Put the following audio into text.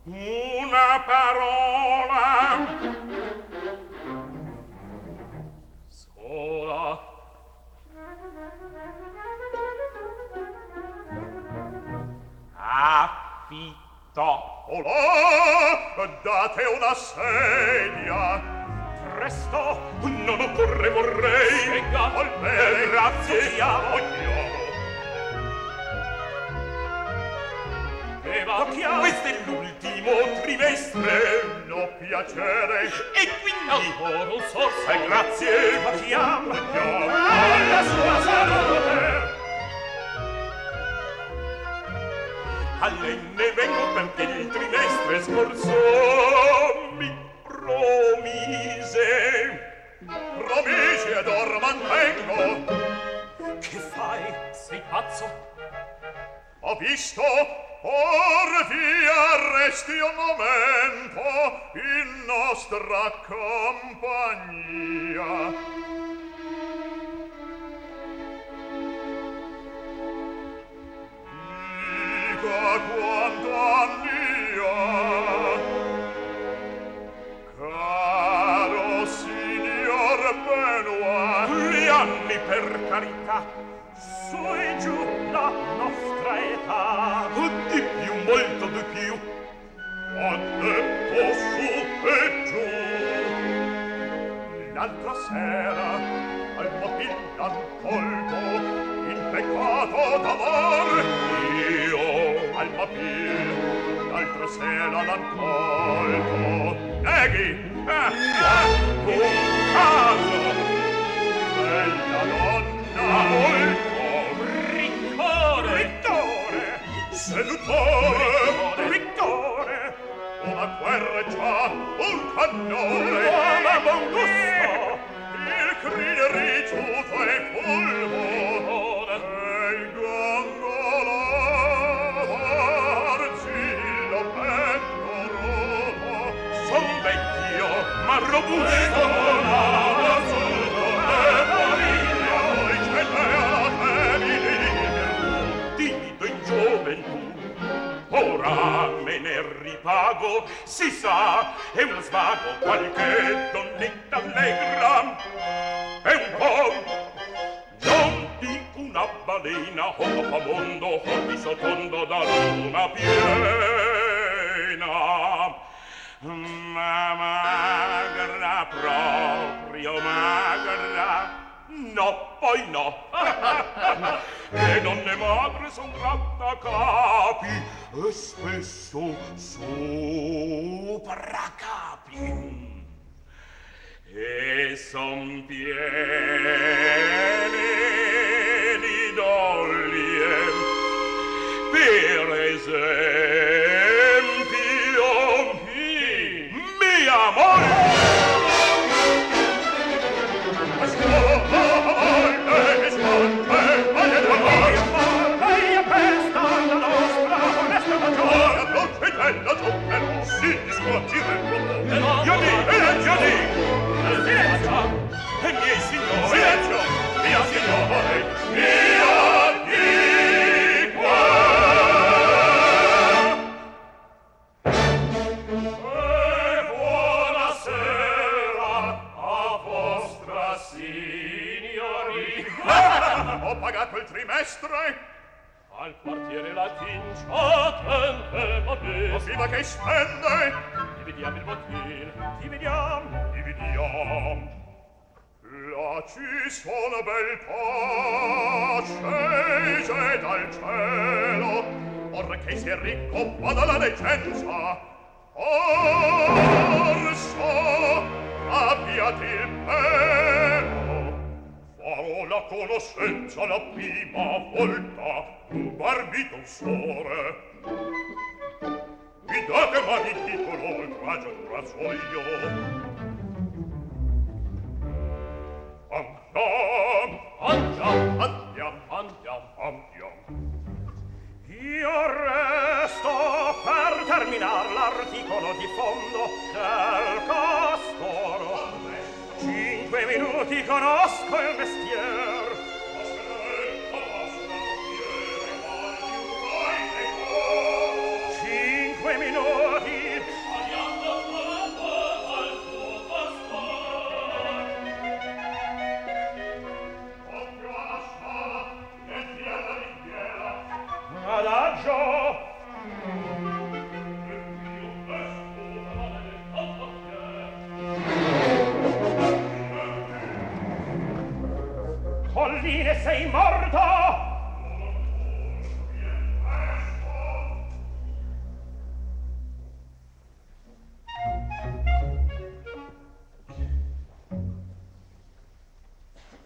una parola sola. Affitto. Olà, date una sedia. Presto, non occorre, vorrei. Venga, al bene, grazie. Tocchiamo. Questo è l'ultimo trimestre. No piacere. E quindi non so se grazie. Tocchiamo. Alla sua salute. A lei ne vengo perché il trimestre scorso mi promisi ed ora mantengo. Che fai? Sei pazzo? Ho visto, or via resti un momento in nostra compagnia. Quanto anni ha, caro signor Benoit. Gli anni, per carità, su e giù la nostra età. Di più, molto di più. Ho detto su e giù. L'altra sera al motil l'han colto in peccato d'amore. Al papir, l'altra sera l'han colto. Neghi! Un caso! Bella donna! Molto! Rittore! Seduttore! Rittore! Una guerreggia, un cannone! Ma buon gusto! Il crine ricciuto e fulmone! E il gongolo! Son vecchio, ma robusto, timido in gioventù, ora me ne ripago, si sa, è uno svago, qualche donnetta allegra, è un po', non di una balena, o pamondo, o di sottondo da luna piena. Ma magra, proprio magra, no, poi no. Le donne magre son grattacapi e spesso sopracapi e son piene di doglie, per esempio amore. Lei è pesta la nostra onesta ragione. Non c'è bella giù, però si discuotirello. Io dico. Silenzio. E miei signori. Silenzio. Mio signore. Mio dico. Ho pagato il trimestre al quartiere latin così va che spende. Dividiamo il bottino. Dividiamo. Là ci sono bel pace dal cielo. Or che sia ricco vada la decenza. Or so abbiati il pelo. Farò la conoscenza la prima volta, un barbitonsore. Mi date ma di titolo il raggio un razzoglio. Andiamo. Io resto per terminar l'articolo di fondo del costoro. 5 minuti conosco il mestier. Cinque minuti sei morto